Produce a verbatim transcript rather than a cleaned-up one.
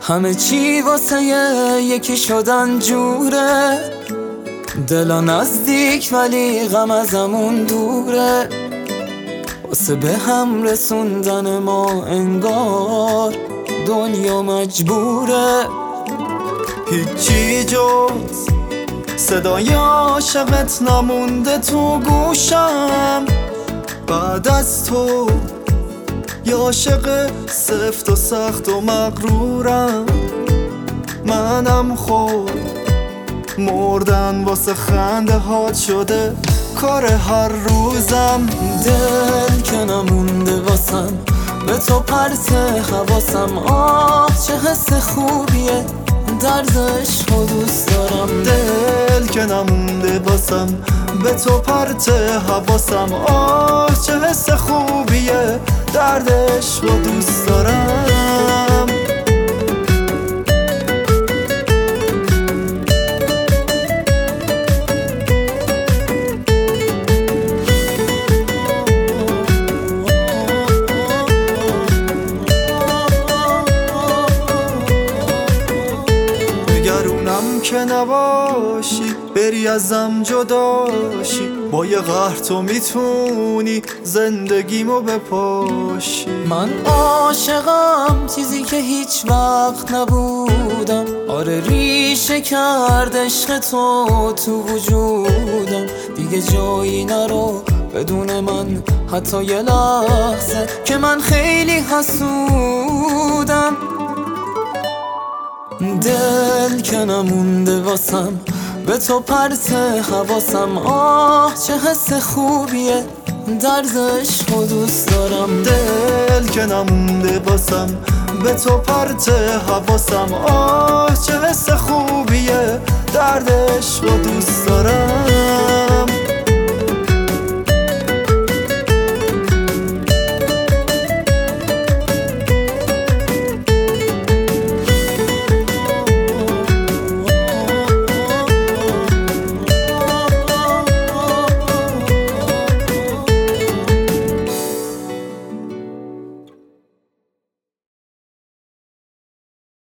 همه چی واسه یکی شدن جوره، دلا نزدیک ولی غم ازمون دوره. واسه به هم رسوندن ما انگار دنیا مجبوره. هیچی جز صدای عاشقت نمونده تو گوشم. بعد از تو یه عاشق سفت و سخت و مغرورم. منم خود مردن واسه خنده هات شده کار هر روزم. دل که نمونده واسم به تو پرت حواسم. آه چه حس خوبیه دردش رو دوست دارم. دل که نمونده واسم به تو پرت حواسم. آه چه حس خوبیه دردش رو دوست دارم. نگرونم که نباشی بری ازم جداشی. با یه قهر تو میتونی زندگیمو بپاشی. من عاشقم چیزی که هیچ وقت نبودم. آره ریشه کرد عشق تو تو وجودم. دیگه جایی نرو بدون من حتی یه لحظه که من خیلی حسودم. دل که نمونده واسم به تو پرت حواسم. آه چه حس خوبیه دردش رو دوست دارم. دل که نمونده واسم به تو پرت حواسم. آه چه حس خوبیه دردش رو دوست دارم.